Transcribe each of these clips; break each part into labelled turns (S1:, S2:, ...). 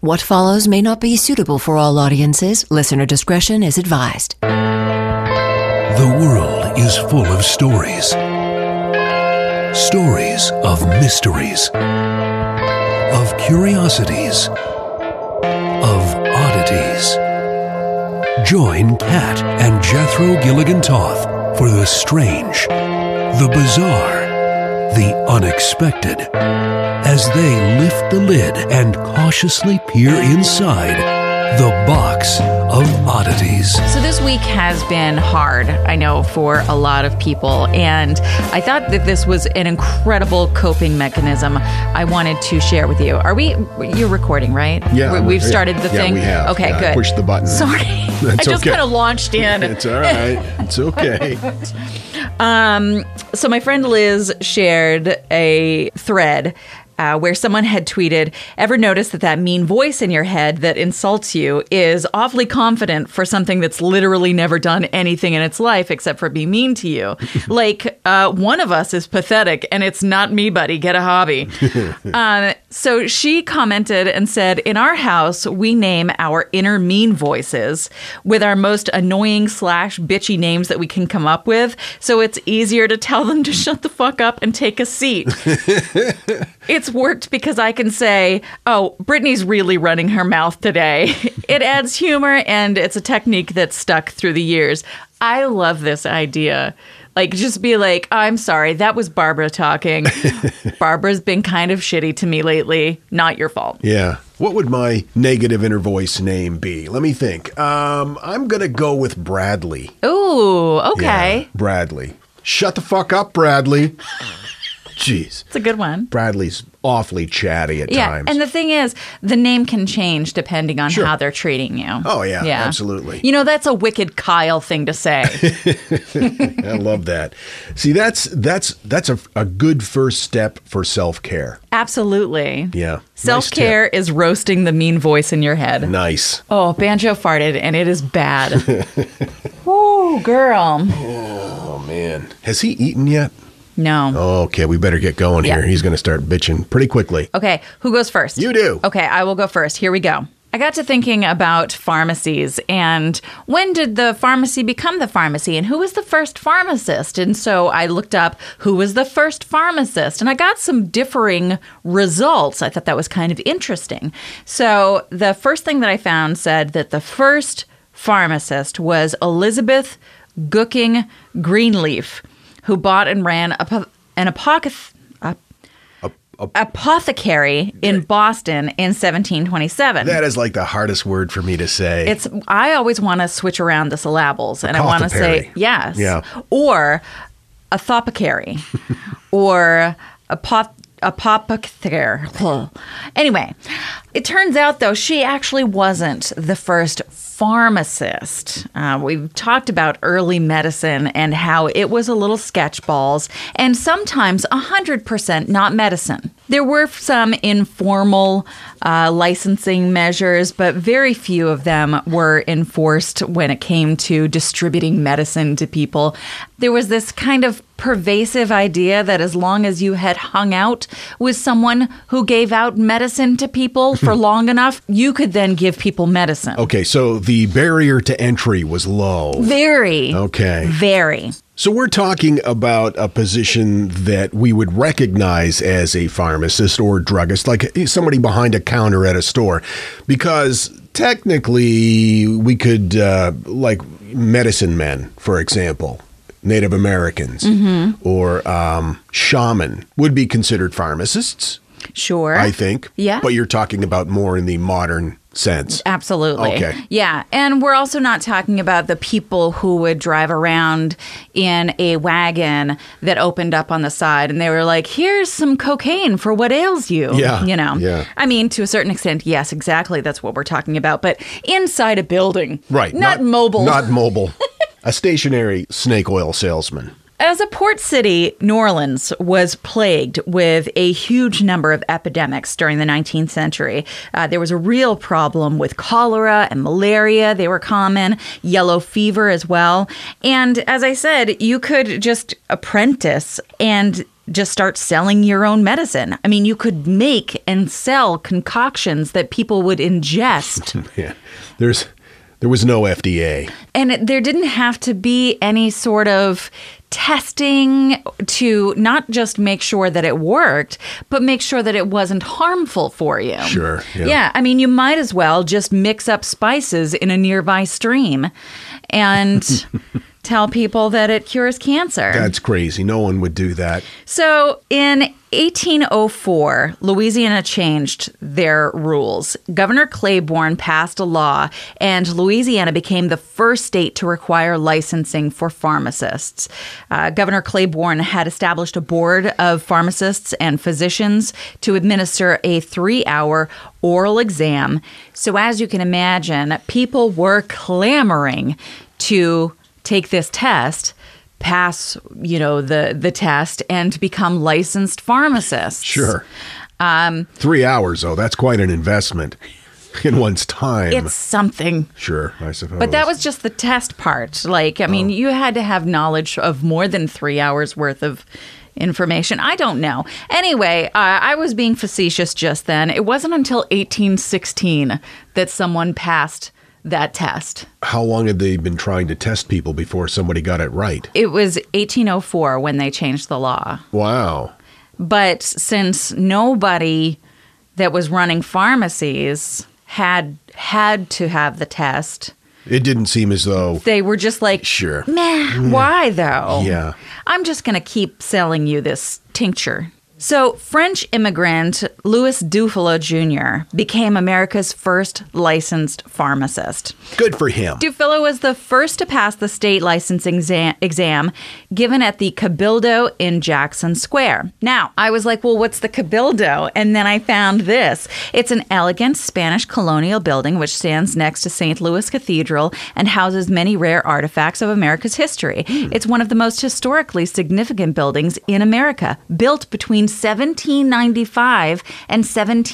S1: What follows may not be suitable for all audiences. Listener discretion is advised.
S2: The world is full of stories. Stories of mysteries, of curiosities, of oddities. Join Kat and Jethro Gilligan Toth for the strange, the bizarre, the unexpected, as they lift the lid and cautiously peer inside the box of oddities.
S3: So this week has been hard, I know, for a lot of people, and I thought that this was an incredible coping mechanism I wanted to share with you. You're recording, right?
S4: Yeah.
S3: We've started the thing?
S4: Yeah, we have.
S3: Okay, good.
S4: Push the button.
S3: Sorry. I just kind of launched in.
S4: It's all right. It's okay.
S3: So my friend Liz shared a thread where someone had tweeted, ever notice that mean voice in your head that insults you is awfully confident for something that's literally never done anything in its life except for be mean to you? Like, one of us is pathetic, and it's not me, buddy. Get a hobby. So she commented and said, in our house, we name our inner mean voices with our most annoying / bitchy names that we can come up with, so it's easier to tell them to shut the fuck up and take a seat. It's worked because I can say, oh, Brittany's really running her mouth today. It adds humor, and it's a technique that's stuck through the years. I love this idea. Like, just be like, I'm sorry, that was Barbara talking. Barbara's been kind of shitty to me lately. Not your fault.
S4: Yeah. What would my negative inner voice name be? Let me think. I'm going to go with Bradley.
S3: Ooh, okay.
S4: Yeah, Bradley. Shut the fuck up, Bradley. Jeez.
S3: It's a good one.
S4: Bradley's awfully chatty at times.
S3: And the thing is, the name can change depending on how they're treating you.
S4: Oh, yeah, absolutely.
S3: You know, that's a wicked Kyle thing to say.
S4: I love that. See, that's a good first step for self-care.
S3: Absolutely.
S4: Yeah.
S3: Self-care is roasting the mean voice in your head.
S4: Nice.
S3: Oh, Banjo farted, and it is bad. Woo, girl.
S4: Oh, man. Has he eaten yet?
S3: No.
S4: Okay, we better get going here. He's going to start bitching pretty quickly.
S3: Okay, who goes first?
S4: You do.
S3: Okay, I will go first. Here we go. I got to thinking about pharmacies and when did the pharmacy become the pharmacy and who was the first pharmacist? And so I looked up who was the first pharmacist and I got some differing results. I thought that was kind of interesting. So the first thing that I found said that the first pharmacist was Elizabeth Gooking Greenleaf, who bought and ran an apothecary in Boston in 1727.
S4: That is like the hardest word for me to say.
S3: I always want to switch around the syllables, and I want to say yes, or apothecary, or apothecary. Anyway, it turns out though she actually wasn't the first pharmacist. We've talked about early medicine and how it was a little sketchballs and sometimes 100% not medicine. There were some informal licensing measures, but very few of them were enforced when it came to distributing medicine to people. There was this kind of pervasive idea that as long as you had hung out with someone who gave out medicine to people for long enough, you could then give people medicine.
S4: Okay, so the barrier to entry was low.
S3: Very.
S4: Okay.
S3: Very.
S4: So we're talking about a position that we would recognize as a pharmacist or druggist, like somebody behind a counter at a store, because technically we could, like medicine men, for example, Native Americans or shaman would be considered pharmacists.
S3: Sure.
S4: I think.
S3: Yeah.
S4: But you're talking about more in the modern sense.
S3: Absolutely.
S4: Okay.
S3: Yeah. And we're also not talking about the people who would drive around in a wagon that opened up on the side and they were like, here's some cocaine for what ails you.
S4: Yeah.
S3: You know?
S4: Yeah.
S3: I mean, to a certain extent, yes, exactly. That's what we're talking about. But inside a building.
S4: Right.
S3: Not mobile.
S4: Not mobile. A stationary snake oil salesman.
S3: As a port city, New Orleans was plagued with a huge number of epidemics during the 19th century. There was a real problem with cholera and malaria. They were common. Yellow fever as well. And as I said, you could just apprentice and just start selling your own medicine. I mean, you could make and sell concoctions that people would ingest.
S4: Yeah. There was no FDA.
S3: And there didn't have to be any sort of testing to not just make sure that it worked, but make sure that it wasn't harmful for you.
S4: Sure.
S3: Yeah. I mean, you might as well just mix up spices in a nearby stream and tell people that it cures cancer.
S4: That's crazy. No one would do that.
S3: So in 1804, Louisiana changed their rules. Governor Claiborne passed a law, and Louisiana became the first state to require licensing for pharmacists. Governor Claiborne had established a board of pharmacists and physicians to administer a 3-hour oral exam. So as you can imagine, people were clamoring to take this test, pass, the test, and become licensed pharmacists.
S4: Sure. 3 hours, though, that's quite an investment in one's time.
S3: It's something.
S4: Sure, I suppose.
S3: But that was just the test part. You had to have knowledge of more than 3 hours worth of information. I don't know. Anyway, I was being facetious just then. It wasn't until 1816 that someone passed that test.
S4: How long had they been trying to test people before somebody got it right?
S3: It was 1804 when they changed the law.
S4: Wow.
S3: But since nobody that was running pharmacies had to have the test,
S4: it didn't seem as though
S3: they were just like,
S4: sure.
S3: Meh, why though?
S4: Yeah.
S3: I'm just going to keep selling you this tincture. So French immigrant Louis Dufilo Jr. became America's first licensed pharmacist.
S4: Good for him.
S3: Dufilo was the first to pass the state licensing exam given at the Cabildo in Jackson Square. Now, I was like, well, what's the Cabildo? And then I found this. It's an elegant Spanish colonial building which stands next to St. Louis Cathedral and houses many rare artifacts of America's history. It's one of the most historically significant buildings in America, built between 1795 and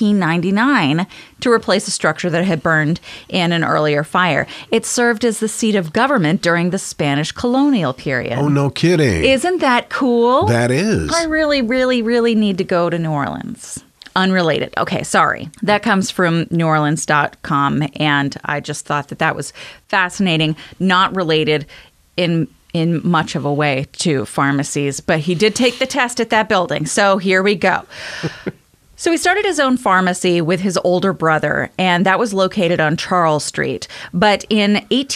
S3: 1799 to replace a structure that had burned in an earlier fire. It served as the seat of government during the Spanish colonial period.
S4: Oh, no kidding.
S3: Isn't that cool?
S4: That is.
S3: I really, really, really need to go to New Orleans. Unrelated. Okay, sorry. That comes from neworleans.com, and I just thought that was fascinating, not related in much of a way to pharmacies, but he did take the test at that building. So here we go. So he started his own pharmacy with his older brother, and that was located on Charles Street. But in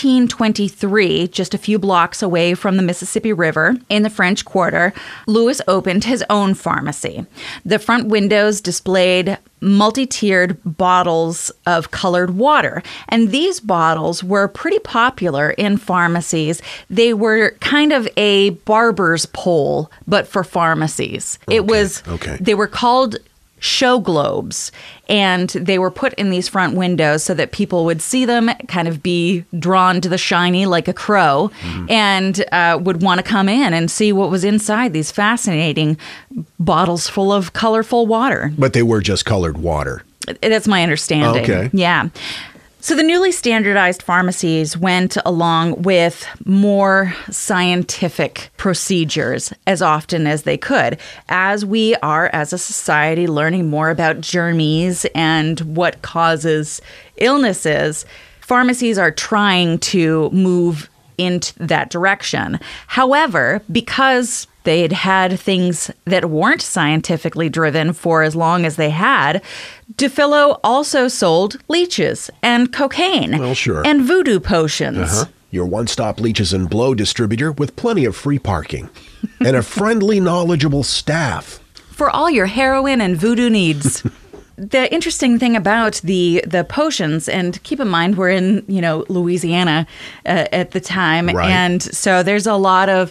S3: 1823, just a few blocks away from the Mississippi River in the French Quarter, Louis opened his own pharmacy. The front windows displayed multi-tiered bottles of colored water. And these bottles were pretty popular in pharmacies. They were kind of a barber's pole, but for pharmacies. They were called show globes, and they were put in these front windows so that people would see them, kind of be drawn to the shiny like a crow, and would want to come in and see what was inside these fascinating bottles full of colorful water.
S4: But they were just colored water.
S3: That's my understanding.
S4: Okay.
S3: Yeah. So the newly standardized pharmacies went along with more scientific procedures as often as they could, as we are, as a society, learning more about germs and what causes illnesses. Pharmacies are trying to move into that direction. However, because they'd had things that weren't scientifically driven for as long as they had, Dufilo also sold leeches and cocaine.
S4: Well, sure.
S3: And voodoo potions.
S4: Your one-stop leeches and blow distributor with plenty of free parking and a friendly, knowledgeable staff.
S3: For all your heroin and voodoo needs. The interesting thing about the potions, and keep in mind we're in, Louisiana at the time.
S4: Right.
S3: And so there's a lot of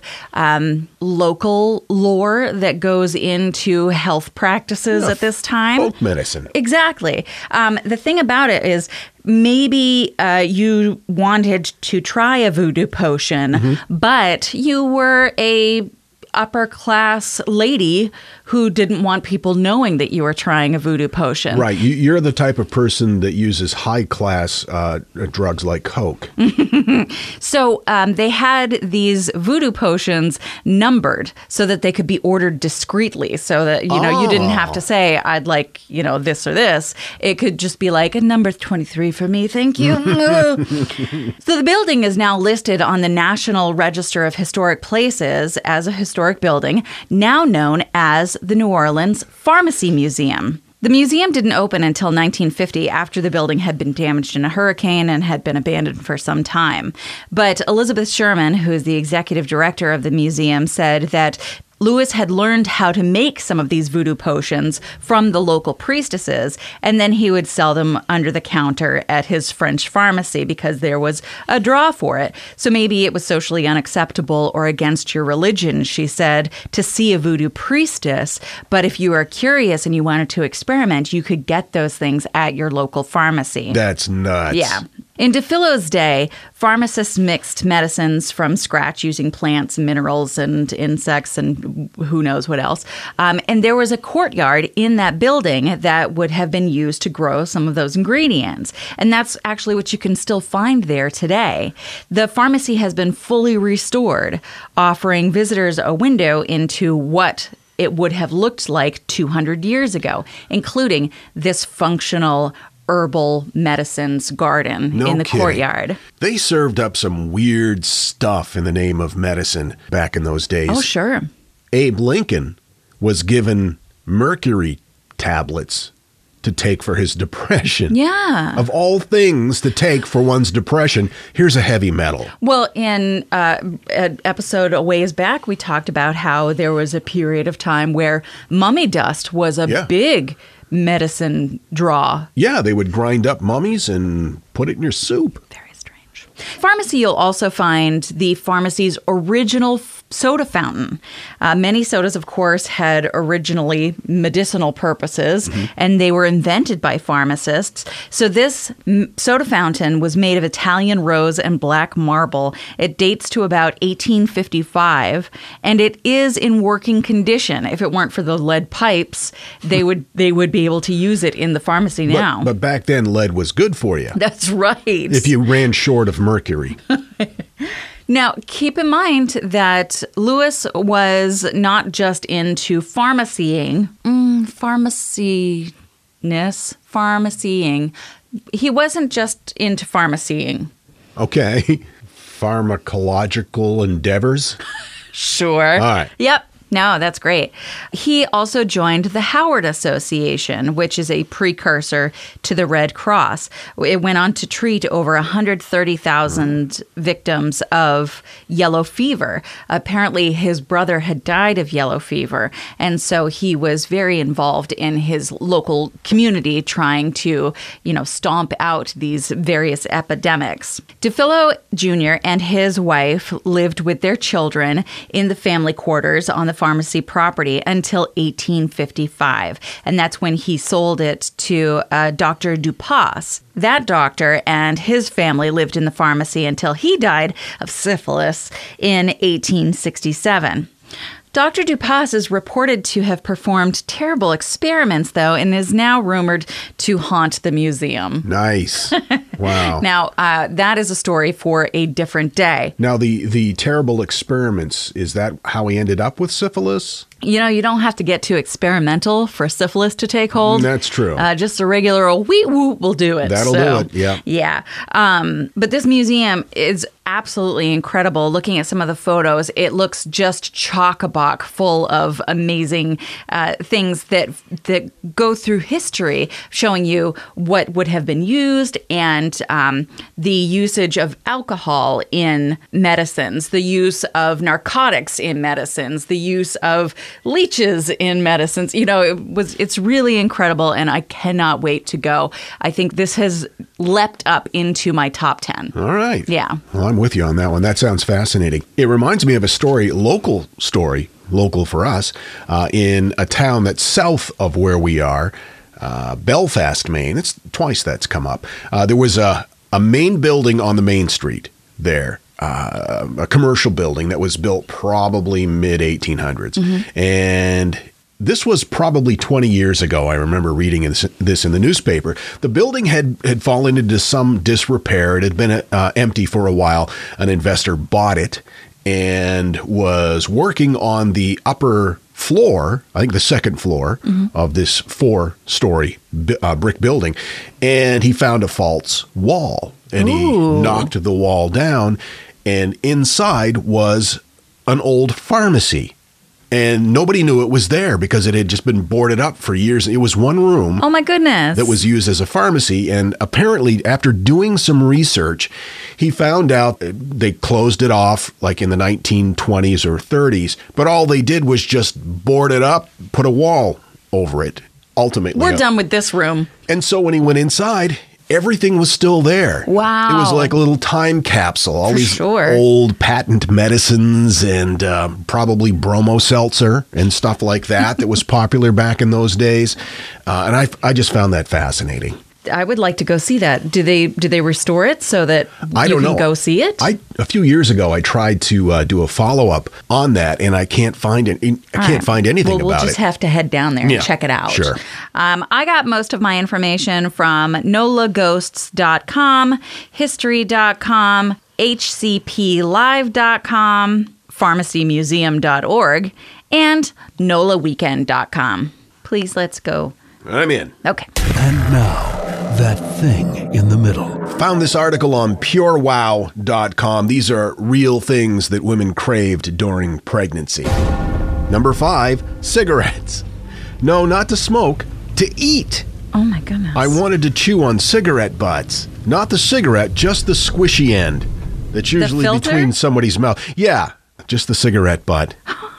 S3: local lore that goes into health practices at this time.
S4: Folk medicine.
S3: Exactly. The thing about it is maybe you wanted to try a voodoo potion, but you were a upper class lady who didn't want people knowing that you were trying a voodoo potion.
S4: Right. You're the type of person that uses high class drugs like Coke.
S3: So they had these voodoo potions numbered so that they could be ordered discreetly, so that you didn't have to say, I'd like this or this. It could just be like a number 23 for me, thank you. So the building is now listed on the National Register of Historic Places as a historic building, now known as the New Orleans Pharmacy Museum. The museum didn't open until 1950, after the building had been damaged in a hurricane and had been abandoned for some time. But Elizabeth Sherman, who is the executive director of the museum, said that Lewis had learned how to make some of these voodoo potions from the local priestesses, and then he would sell them under the counter at his French pharmacy because there was a draw for it. So maybe it was socially unacceptable or against your religion, she said, to see a voodoo priestess. But if you were curious and you wanted to experiment, you could get those things at your local pharmacy.
S4: That's nuts.
S3: Yeah. In DeFillo's day, pharmacists mixed medicines from scratch using plants, minerals, and insects, and who knows what else. And there was a courtyard in that building that would have been used to grow some of those ingredients. And that's actually what you can still find there today. The pharmacy has been fully restored, offering visitors a window into what it would have looked like 200 years ago, including this functional herbal medicines garden in the courtyard.
S4: They served up some weird stuff in the name of medicine back in those days.
S3: Oh, sure.
S4: Abe Lincoln was given mercury tablets to take for his depression.
S3: Yeah.
S4: Of all things to take for one's depression, here's a heavy metal.
S3: Well, in an episode a ways back, we talked about how there was a period of time where mummy dust was a big medicine draw.
S4: Yeah, they would grind up mummies and put it in your soup.
S3: Very strange. Pharmacy, you'll also find the pharmacy's original soda fountain. Many sodas, of course, had originally medicinal purposes, and they were invented by pharmacists. So this soda fountain was made of Italian rose and black marble. It dates to about 1855, and it is in working condition. If it weren't for the lead pipes, they would be able to use it in the pharmacy now.
S4: But back then, lead was good for you.
S3: That's right.
S4: If you ran short of mercury.
S3: Now, keep in mind that Lewis was not just into pharmacying. He wasn't just into pharmacying.
S4: Okay. Pharmacological endeavors?
S3: Sure.
S4: All right.
S3: Yep. No, that's great. He also joined the Howard Association, which is a precursor to the Red Cross. It went on to treat over 130,000 victims of yellow fever. Apparently, his brother had died of yellow fever, and so he was very involved in his local community trying to, stomp out these various epidemics. DeFillo Jr. and his wife lived with their children in the family quarters on the pharmacy property until 1855. And that's when he sold it to Dr. Dupas. That doctor and his family lived in the pharmacy until he died of syphilis in 1867. Dr. Dupas is reported to have performed terrible experiments, though, and is now rumored to haunt the museum.
S4: Nice. Wow.
S3: Now, that is a story for a different day.
S4: Now, the terrible experiments, is that how he ended up with syphilis?
S3: You don't have to get too experimental for syphilis to take hold.
S4: That's true.
S3: Just a regular old wheat whoop will do it.
S4: That'll do it, yeah.
S3: Yeah. But this museum is absolutely incredible. Looking at some of the photos, it looks just chock-a-block full of amazing things that go through history, showing you what would have been used and the usage of alcohol in medicines, the use of narcotics in medicines, the use of leeches in medicines. It's really incredible, and I cannot wait to go. I think this has leapt up into my top 10.
S4: All right.
S3: Yeah.
S4: Well, I'm with you on that one. That sounds fascinating. It reminds me of a local for us, in a town that's south of where we are, Belfast, Maine. It's twice that's come up. There was a main building on the main street there. a commercial building that was built probably mid-1800s. And this was probably 20 years ago. I remember reading this in the newspaper. The building had fallen into some disrepair. It had been empty for a while. An investor bought it and was working on the upper floor, I think the second floor of this 4-story brick building. And he found a false wall. And he knocked the wall down. And inside was an old pharmacy. And nobody knew it was there because it had just been boarded up for years. It was one room.
S3: Oh, my goodness.
S4: That was used as a pharmacy. And apparently, after doing some research, he found out they closed it off like in the 1920s or 30s. But all they did was just board it up, put a wall over it. Ultimately,
S3: we're done with this room.
S4: And so when he went inside, everything was still there.
S3: Wow.
S4: It was like a little time capsule. All these old patent medicines and probably bromo seltzer and stuff like that was popular back in those days. And I just found that fascinating.
S3: I would like to go see that. Do they restore it so that you can go see it?
S4: A few years ago, I tried to do a follow-up on that, and I can't find it. I can't find anything about it.
S3: We'll just have to head down there and check it out.
S4: Sure.
S3: I got most of my information from NOLAghosts.com, History.com, HCPLive.com, PharmacyMuseum.org, and NOLAweekend.com. Please, let's go.
S4: I'm in.
S3: Okay.
S2: And now, that thing in the middle.
S4: Found this article on purewow.com. These are real things that women craved during pregnancy. Number 5, cigarettes. No, not to smoke, to eat.
S3: Oh my goodness.
S4: I wanted to chew on cigarette butts. Not the cigarette, just the squishy end. That's usually between somebody's mouth. Yeah, just the cigarette butt.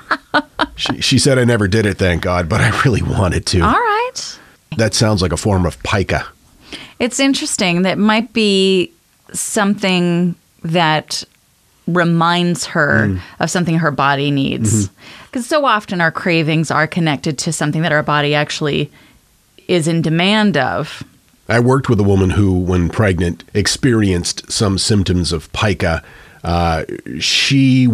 S4: She said I never did it, thank God, but I really wanted to.
S3: All right.
S4: That sounds like a form of pica.
S3: It's interesting. That might be something that reminds her of something her body needs. Because so often our cravings are connected to something that our body actually is in demand of.
S4: I worked with a woman who, when pregnant, experienced some symptoms of pica. She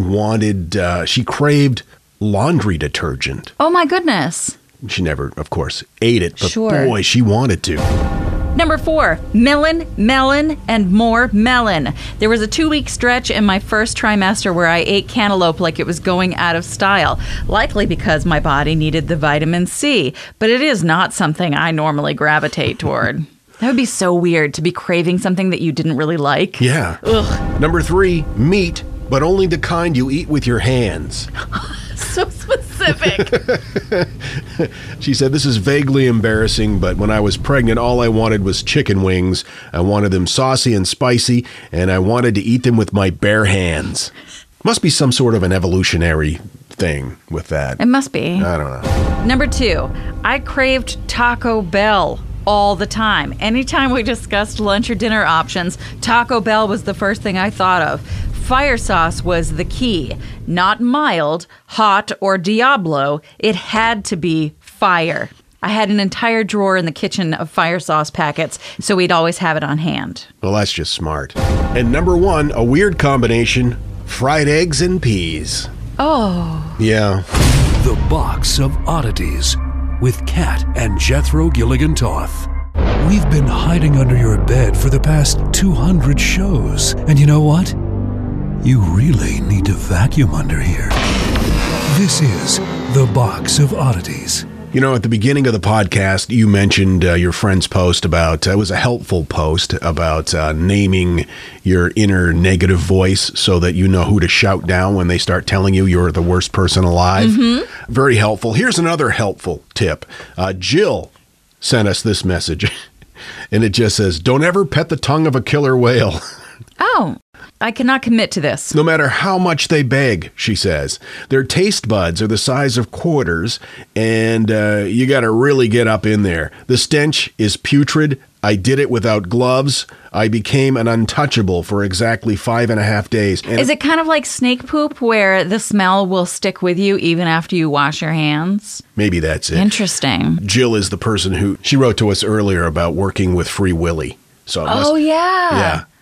S4: craved laundry detergent.
S3: Oh, my goodness.
S4: She never, of course, ate it, but
S3: Sure.
S4: boy, she wanted to.
S3: Number 4, melon, and more melon. There was a 2-week stretch in my first trimester where I ate cantaloupe like it was going out of style, likely because my body needed the vitamin C, but it is not something I normally gravitate toward. That would be so weird to be craving something that you didn't really like.
S4: Yeah.
S3: Ugh.
S4: Number 3, meat, but only the kind you eat with your hands.
S3: So specific.
S4: She said, this is vaguely embarrassing, but when I was pregnant, all I wanted was chicken wings. I wanted them saucy and spicy, and I wanted to eat them with my bare hands. Must be some sort of an evolutionary thing with that.
S3: It must be.
S4: I don't know.
S3: Number 2, I craved Taco Bell all the time. Anytime we discussed lunch or dinner options, Taco Bell was the first thing I thought of. Fire sauce was the key. Not mild, hot, or Diablo. It had to be fire. I had an entire drawer in the kitchen of fire sauce packets, so we'd always have it on hand.
S4: Well, that's just smart. And number 1, a weird combination, fried eggs and peas.
S3: Oh.
S4: Yeah.
S2: The Box of Oddities with Kat and Jethro Gilligan Toth. We've been hiding under your bed for the past 200 shows. And you know what? You really need to vacuum under here. This is The Box of Oddities.
S4: You know, at the beginning of the podcast, you mentioned your friend's post about, it was a helpful post about naming your inner negative voice so that you know who to shout down when they start telling you you're the worst person alive. Very helpful. Here's another helpful tip. Jill sent us this message, and it just says, don't ever pet the tongue of a killer whale.
S3: Oh, I cannot commit to this.
S4: No matter how much they beg, she says. Their taste buds are the size of quarters, and you got to really get up in there. The stench is putrid. I did it without gloves. I became an untouchable for exactly 5.5 days. And
S3: is it kind of like snake poop where the smell will stick with you even after you wash your hands?
S4: Maybe that's it.
S3: Interesting.
S4: Jill is the person who, she wrote to us earlier about working with Free Willy. So it must,
S3: yeah.
S4: Yeah.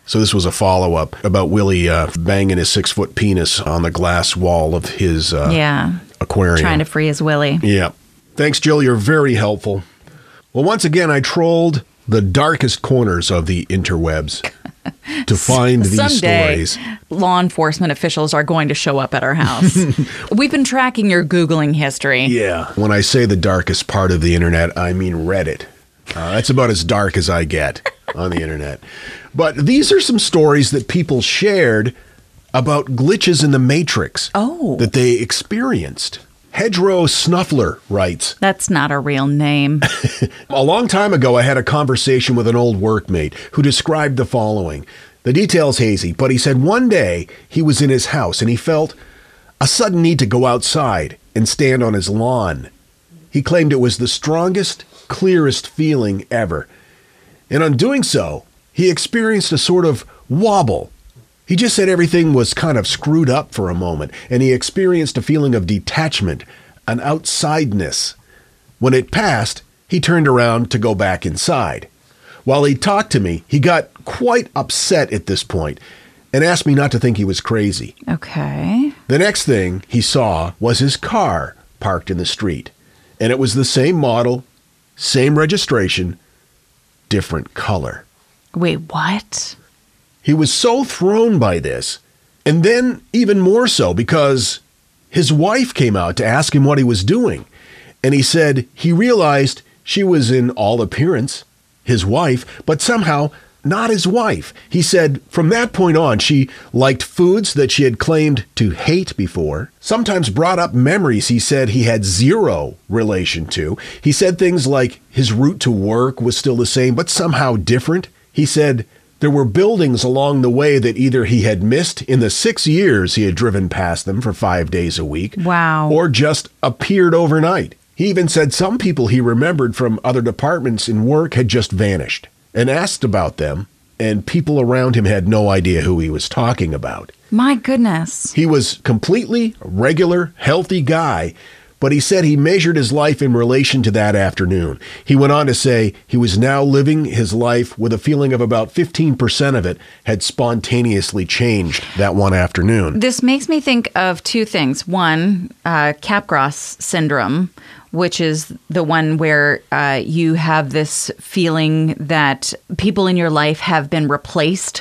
S4: So this was a follow-up about Willie banging his 6-foot penis on the glass wall of his aquarium.
S3: Trying to free his Willie.
S4: Yeah. Thanks, Jill. You're very helpful. Well, once again, I trolled the darkest corners of the interwebs to find these
S3: Someday,
S4: stories.
S3: Law enforcement officials are going to show up at our house. We've been tracking your Googling history.
S4: Yeah. When I say the darkest part of the internet, I mean Reddit. That's about as dark as I get on the internet. But these are some stories that people shared about glitches in the Matrix that they experienced. Hedgerow Snuffler writes,
S3: That's not a real name.
S4: a long time ago, I had a conversation with an old workmate who described the following. The detail's hazy, but he said one day he was in his house and he felt a sudden need to go outside and stand on his lawn. He claimed it was the strongest, clearest feeling ever. And on doing so, he experienced a sort of wobble. He just said everything was kind of screwed up for a moment, and he experienced a feeling of detachment, an outsideness. When it passed, he turned around to go back inside. While he talked to me, he got quite upset at this point and asked me not to think he was crazy.
S3: Okay.
S4: The next thing he saw was his car parked in the street, and it was the same model, same registration, different color.
S3: Wait, what?
S4: He was so thrown by this, and then even more so because his wife came out to ask him what he was doing, and he said he realized she was in all appearance his wife, but somehow not his wife. He said from that point on, she liked foods that she had claimed to hate before, sometimes brought up memories he said he had zero relation to. He said things like his route to work was still the same, but somehow different. He said there were buildings along the way that either he had missed in the 6 years he had driven past them for 5 days a week.
S3: Wow.
S4: Or just appeared overnight. He even said some people he remembered from other departments in work had just vanished and asked about them, and people around him had no idea who he was talking about.
S3: My goodness.
S4: He was completely a regular, healthy guy, but he said he measured his life in relation to that afternoon. He went on to say he was now living his life with a feeling of about 15% of it had spontaneously changed that one afternoon.
S3: This makes me think of two things. One, Capgras syndrome, which is the one where you have this feeling that people in your life have been replaced,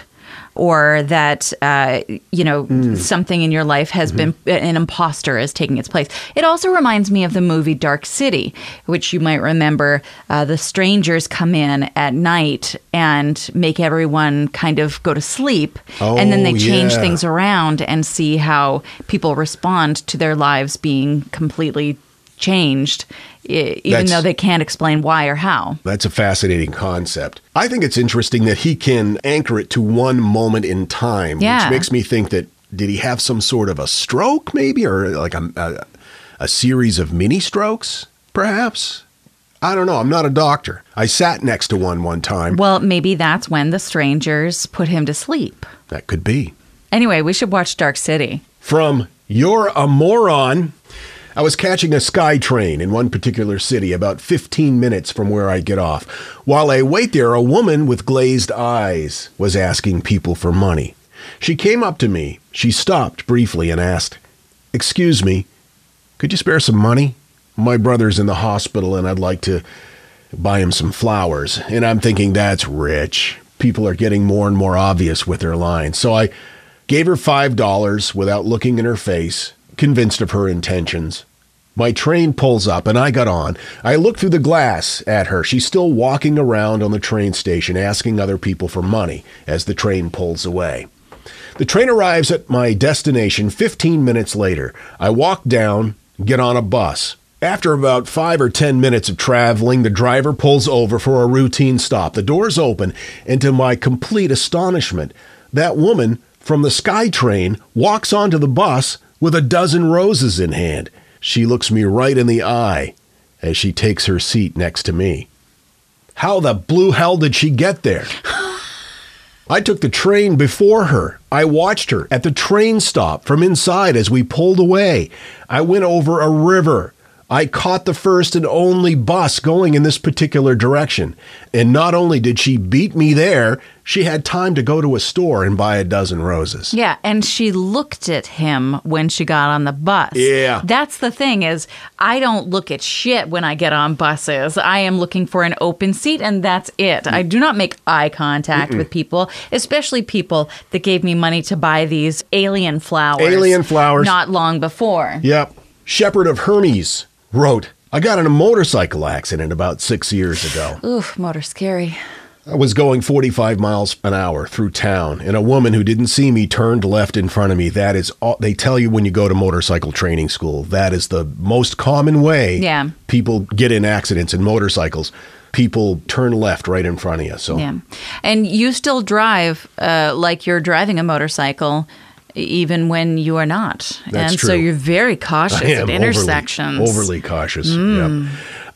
S3: or that, something in your life has been, an imposter is taking its place. It also reminds me of the movie Dark City, which you might remember. The strangers come in at night and make everyone kind of go to sleep. And then they change things around and see how people respond to their lives being completely changed, even though they can't explain why or how.
S4: That's a fascinating concept. I think it's interesting that he can anchor it to one moment in time, which makes me think that, did he have some sort of a stroke maybe, or like a series of mini strokes, perhaps? I don't know. I'm not a doctor. I sat next to one time.
S3: Well, maybe that's when the strangers put him to sleep.
S4: That could be.
S3: Anyway, we should watch Dark City.
S4: From You're a Moron. I was catching a Sky train in one particular city about 15 minutes from where I get off. While I wait there, a woman with glazed eyes was asking people for money. She came up to me. She stopped briefly and asked, "Excuse me, could you spare some money? My brother's in the hospital and I'd like to buy him some flowers." And I'm thinking, that's rich. People are getting more and more obvious with their lines. So I gave her $5 without looking in her face, convinced of her intentions. My train pulls up and I got on. I look through the glass at her. She's still walking around on the train station asking other people for money as the train pulls away. The train arrives at my destination 15 minutes later. I walk down, get on a bus. After about 5 or 10 minutes of traveling, the driver pulls over for a routine stop. The doors open, and to my complete astonishment, that woman from the Sky train walks onto the bus with a dozen roses in hand. She looks me right in the eye as she takes her seat next to me. How the blue hell did she get there? I took the train before her. I watched her at the train stop from inside as we pulled away. I went over a river, I caught the first and only bus going in this particular direction. And not only did she beat me there, she had time to go to a store and buy a dozen roses.
S3: Yeah, and she looked at him when she got on the bus.
S4: Yeah.
S3: That's the thing is, I don't look at shit when I get on buses. I am looking for an open seat, and that's it. I do not make eye contact with people, especially people that gave me money to buy these alien flowers.
S4: Alien flowers.
S3: Not long before.
S4: Yep. Shepherd of Hermes wrote, I got in a motorcycle accident about 6 years ago.
S3: Oof, motor scary.
S4: I was going 45 miles an hour through town, and a woman who didn't see me turned left in front of me. That is all they tell you when you go to motorcycle training school. That is the most common way people get in accidents in motorcycles. People turn left right in front of you. So.
S3: Yeah. And you still drive like you're driving a motorcycle, even when you are not.
S4: That's
S3: and
S4: true.
S3: so you're very cautious at intersections.
S4: Overly cautious. Yep.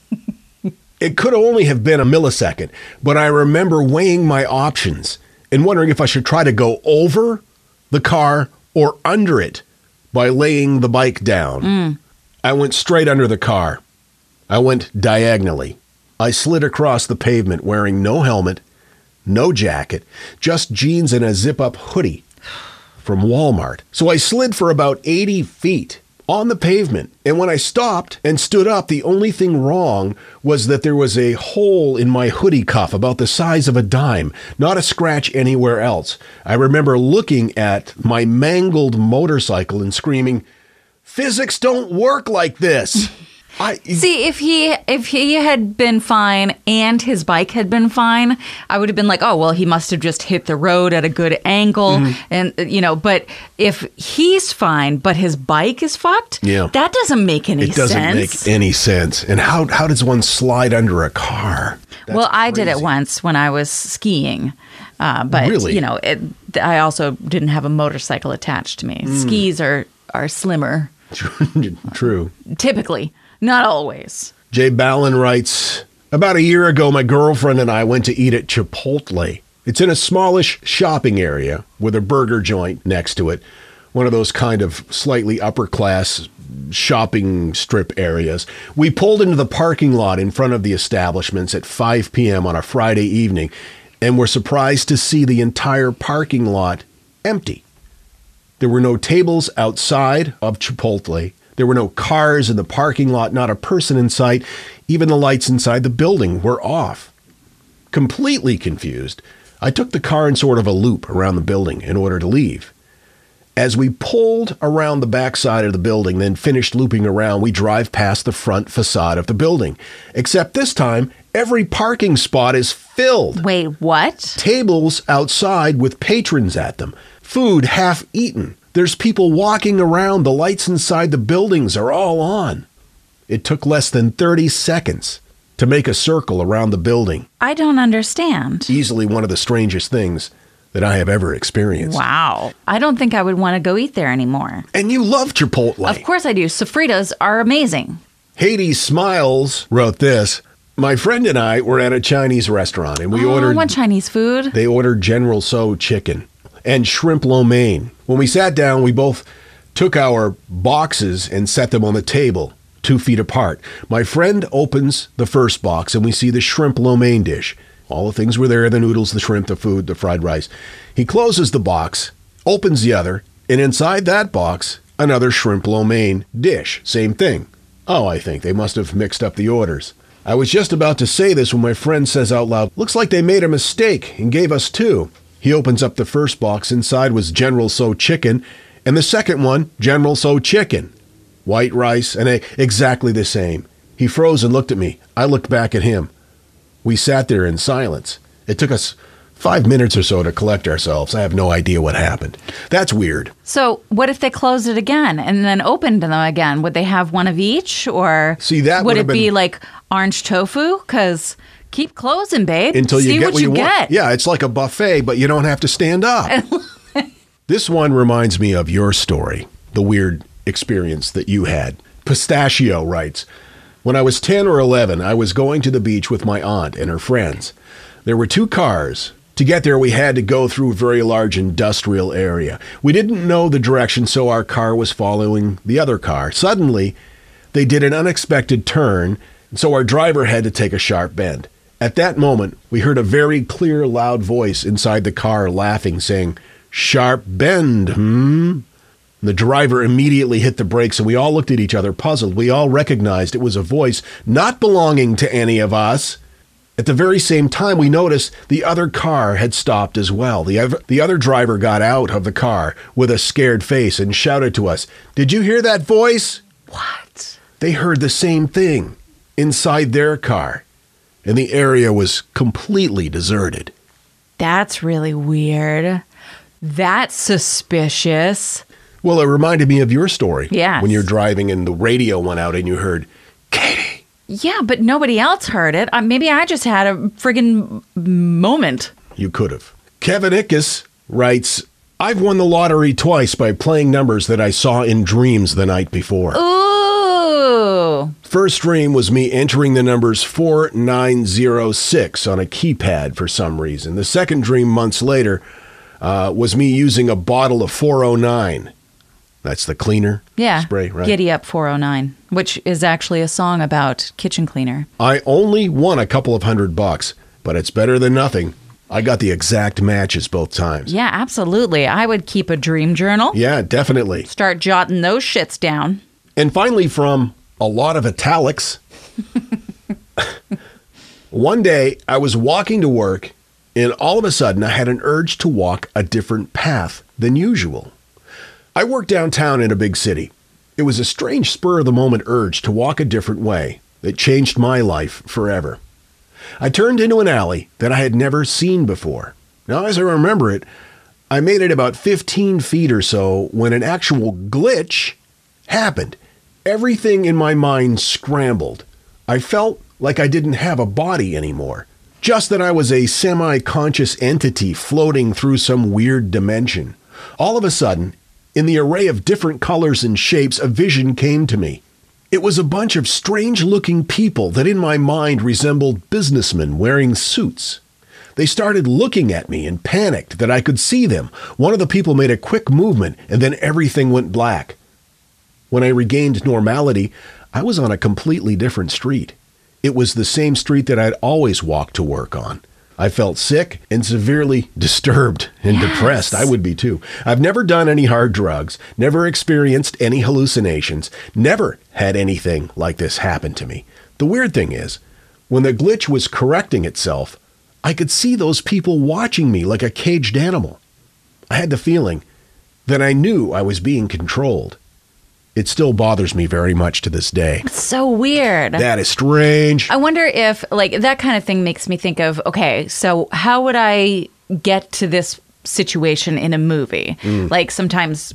S4: It could only have been a millisecond, but I remember weighing my options and wondering if I should try to go over the car or under it by laying the bike down. I went straight under the car. I went diagonally. I slid across the pavement wearing no helmet, no jacket, just jeans and a zip-up hoodie from Walmart. So I slid for about 80 feet on the pavement. And when I stopped and stood up, the only thing wrong was that there was a hole in my hoodie cuff about the size of a dime, not a scratch anywhere else. I remember looking at my mangled motorcycle and screaming, "Physics don't work like this."
S3: See, if he had been fine and his bike had been fine, I would have been like, oh, well, he must have just hit the road at a good angle. And, but if he's fine, but his bike is fucked, that doesn't make any sense.
S4: It doesn't make any sense. And how does one slide under a car?
S3: That's I did it once when I was skiing. But,
S4: really?
S3: I also didn't have a motorcycle attached to me. Skis are slimmer.
S4: True.
S3: Typically. Not always.
S4: Jay Ballin writes, about a year ago, my girlfriend and I went to eat at Chipotle. It's in a smallish shopping area with a burger joint next to it. One of those kind of slightly upper class shopping strip areas. We pulled into the parking lot in front of the establishments at 5 p.m. on a Friday evening and were surprised to see the entire parking lot empty. There were no tables outside of Chipotle. There were no cars in the parking lot, not a person in sight. Even the lights inside the building were off. Completely confused, I took the car in sort of a loop around the building in order to leave. As we pulled around the backside of the building, then finished looping around, we drive past the front facade of the building. Except this time, every parking spot is filled.
S3: Wait, what?
S4: Tables outside with patrons at them. Food half eaten. There's people walking around. The lights inside the buildings are all on. It took less than 30 seconds to make a circle around the building.
S3: I don't understand.
S4: Easily one of the strangest things that I have ever experienced.
S3: Wow. I don't think I would want to go eat there anymore.
S4: And you love Chipotle.
S3: Of course I do. Sofritas are amazing.
S4: Hades Smiles wrote this. My friend and I were at a Chinese restaurant and we ordered...
S3: I want Chinese food.
S4: They ordered General Tso chicken and shrimp lo mein. When we sat down, we both took our boxes and set them on the table, 2 feet apart. My friend opens the first box and we see the shrimp lo mein dish. All the things were there, the noodles, the shrimp, the food, the fried rice. He closes the box, opens the other, and inside that box, another shrimp lo mein dish. Same thing. Oh, I think they must have mixed up the orders. I was just about to say this when my friend says out loud, looks like they made a mistake and gave us 2. He opens up the first box. Inside was General Tso chicken, and the second one, General Tso chicken. White rice, and exactly the same. He froze and looked at me. I looked back at him. We sat there in silence. It took us 5 minutes or so to collect ourselves. I have no idea what happened. That's weird.
S3: So what if they closed it again and then opened them again? Would they have one of each? Or would it be like orange tofu? Because... keep closing, babe.
S4: Until you
S3: See
S4: get what you
S3: get.
S4: Want. Yeah, it's like a buffet, but you don't have to stand up. This one reminds me of your story, the weird experience that you had. Pistachio writes, when I was 10 or 11, I was going to the beach with my aunt and her friends. There were 2 cars. To get there, we had to go through a very large industrial area. We didn't know the direction, so our car was following the other car. Suddenly, They did an unexpected turn, so our driver had to take a sharp bend. At that moment, we heard a very clear, loud voice inside the car laughing, saying, "Sharp bend, The driver immediately hit the brakes, and we all looked at each other puzzled. We all recognized it was a voice not belonging to any of us. At the very same time, we noticed the other car had stopped as well. The other driver got out of the car with a scared face and shouted to us, "Did you hear that voice?"
S3: What?
S4: They heard the same thing inside their car, and the area was completely deserted.
S3: That's really weird. That's suspicious.
S4: Well, it reminded me of your story.
S3: Yes.
S4: When you're driving and the radio went out and you heard, "Katie."
S3: Yeah, but nobody else heard it. Maybe I just had a friggin' moment.
S4: You could have. Kevin Ickes writes, "I've won the lottery twice by playing numbers that I saw in dreams the night before.
S3: Ooh.
S4: First dream was me entering the numbers 4906 on a keypad for some reason. The second dream months later was me using a bottle of 409. That's the cleaner spray, right?
S3: Giddy Up 409, which is actually a song about kitchen cleaner.
S4: I only won a couple of $100, but it's better than nothing. I got the exact matches both times.
S3: Yeah, absolutely. I would keep a dream journal.
S4: Yeah, definitely.
S3: Start jotting those shits down.
S4: And finally, from a lot of italics, one day I was walking to work, and all of a sudden I had an urge to walk a different path than usual. I work downtown in a big city. It was a strange spur-of-the-moment urge to walk a different way that changed my life forever. I turned into an alley that I had never seen before. Now, as I remember it, I made it about 15 feet or so when an actual glitch happened. Everything in my mind scrambled. I felt like I didn't have a body anymore, just that I was a semi-conscious entity floating through some weird dimension. All of a sudden, in the array of different colors and shapes, a vision came to me. It was a bunch of strange-looking people that in my mind resembled businessmen wearing suits. They started looking at me and panicked that I could see them. One of the people made a quick movement, and then everything went black. When I regained normality, I was on a completely different street. It was the same street that I'd always walked to work on. I felt sick and severely disturbed and depressed. I would be too. I've never done any hard drugs, never experienced any hallucinations, never had anything like this happen to me. The weird thing is, when the glitch was correcting itself, I could see those people watching me like a caged animal. I had the feeling that I knew I was being controlled. It still bothers me very much to this day.
S3: It's so weird.
S4: That is strange.
S3: I wonder if, like, that kind of thing makes me think of, okay, so how would I get to this situation in a movie? Like, sometimes,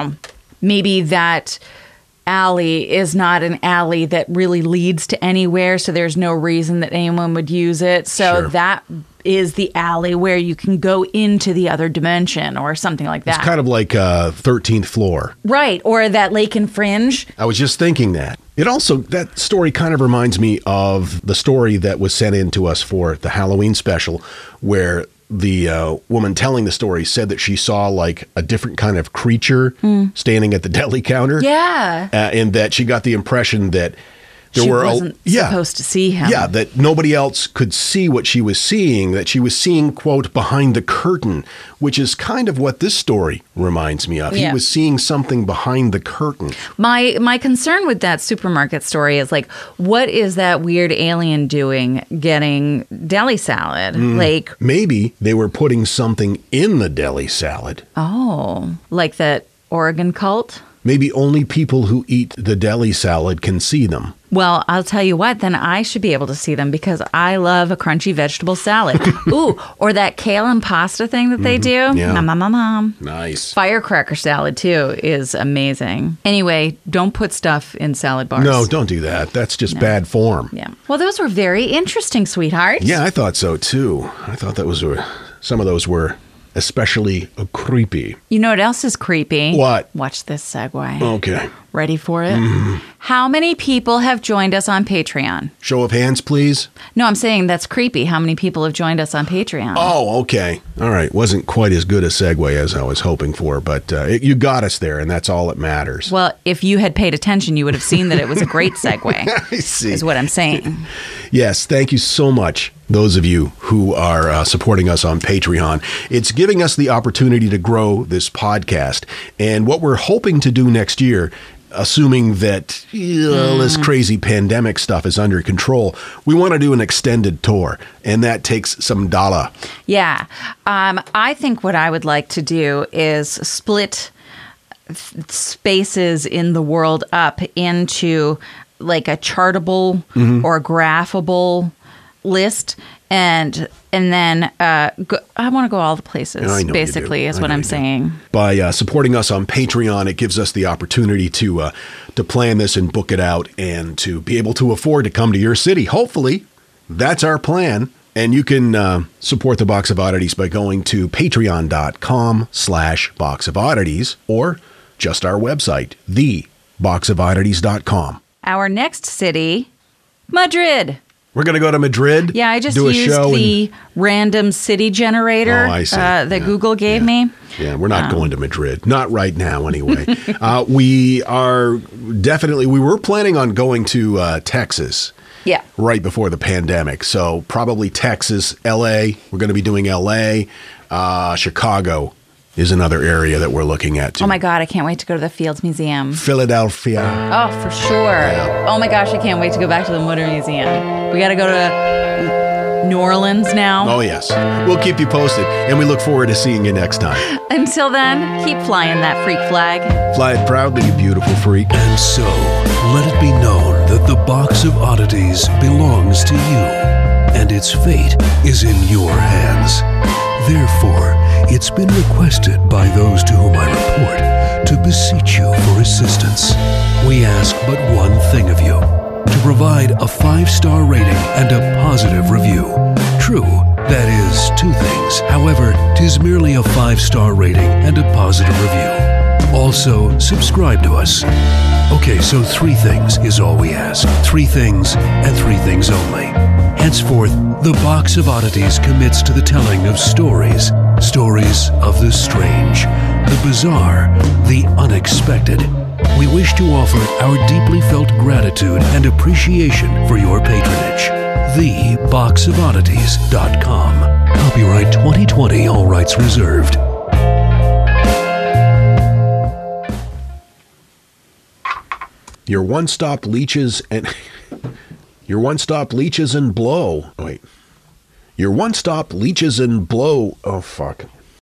S3: maybe that alley is not an alley that really leads to anywhere, so there's no reason that anyone would use it. So that is the alley where you can go into the other dimension or something like that.
S4: It's kind of like 13th floor.
S3: Right, or that Lake and Fringe.
S4: I was just thinking that. It also, that story kind of reminds me of the story that was sent in to us for the Halloween special, where the woman telling the story said that she saw like a different kind of creature standing at the deli counter.
S3: Yeah.
S4: And that she got the impression that she
S3: wasn't supposed to see him.
S4: Yeah, that nobody else could see what she was seeing, that she was seeing, quote, behind the curtain, which is kind of what this story reminds me of.
S3: Yeah.
S4: He was seeing something behind the curtain.
S3: My concern with that supermarket story is, like, what is that weird alien doing getting deli salad? Like,
S4: maybe they were putting something in the deli salad.
S3: Oh, like that Oregon cult?
S4: Maybe only people who eat the deli salad can see them.
S3: Well, I'll tell you what, then I should be able to see them because I love a crunchy vegetable salad. Ooh, or that kale and pasta thing that they do.
S4: Yeah.
S3: Nom.
S4: Nice.
S3: Firecracker salad, too, is amazing. Anyway, don't put stuff in salad bars.
S4: No, don't do that. That's just bad form.
S3: Yeah. Well, those were very interesting, sweetheart.
S4: Yeah, I thought so, too. I thought that was some of those were especially creepy.
S3: You know what else is creepy?
S4: What?
S3: Watch this segue.
S4: Okay.
S3: Ready for it? How many people have joined us on Patreon?
S4: Show of hands, please.
S3: No, I'm saying that's creepy. How many people have joined us on Patreon?
S4: Oh, okay. All right. Wasn't quite as good a segue as I was hoping for, but you got us there, and that's all that matters.
S3: Well, if you had paid attention, you would have seen that it was a great segue.
S4: I see.
S3: Is what I'm saying.
S4: Yes, thank you so much, those of you who are supporting us on Patreon. It's giving us the opportunity to grow this podcast. And what we're hoping to do next year, assuming that this crazy pandemic stuff is under control, we want to do an extended tour, and that takes some dollar.
S3: Yeah. I think what I would like to do is split spaces in the world up into like a chartable or graphable list, and then I want to go all the places, basically, is what I'm saying.
S4: By supporting us on Patreon, it gives us the opportunity to plan this and book it out and to be able to afford to come to your city. Hopefully, that's our plan. And you can support the Box of Oddities by going to patreon.com/Box of Oddities or just our website, theboxofoddities.com.
S3: Our next city, Madrid.
S4: We're going to go to Madrid.
S3: Yeah, I just
S4: do a
S3: used
S4: show
S3: the random city generator that Google gave me.
S4: Yeah, we're not going to Madrid. Not right now, anyway. We were planning on going to Texas.
S3: Yeah.
S4: Right before the pandemic. So probably Texas, L.A. We're going to be doing L.A. Chicago is another area that we're looking at, too.
S3: Oh, my God. I can't wait to go to the Fields Museum.
S4: Philadelphia.
S3: Oh, for sure.
S4: Yeah.
S3: Oh, my gosh. I can't wait to go back to the Motor Museum. We got to go to New Orleans now.
S4: Oh, yes. We'll keep you posted, and we look forward to seeing you next time.
S3: Until then, keep flying that freak flag.
S4: Fly it proudly, you beautiful freak.
S2: And so, let it be known that the Box of Oddities belongs to you, and its fate is in your hands. Therefore, it's been requested by those to whom I report to beseech you for assistance. We ask but one thing of you, to provide a 5-star rating and a positive review. True, that is 2 things. However, 'tis merely a 5-star rating and a positive review. Also, subscribe to us. Okay, so 3 things is all we ask. 3 things and 3 things only. Henceforth, the Box of Oddities commits to the telling of stories. Stories of the strange, the bizarre, the unexpected. We wish to offer our deeply felt gratitude and appreciation for your patronage. TheBoxOfOddities.com. Copyright 2020, all rights reserved.
S4: Your one-stop leeches and blow. Wait. Your one-stop leeches and blow. Oh, fuck.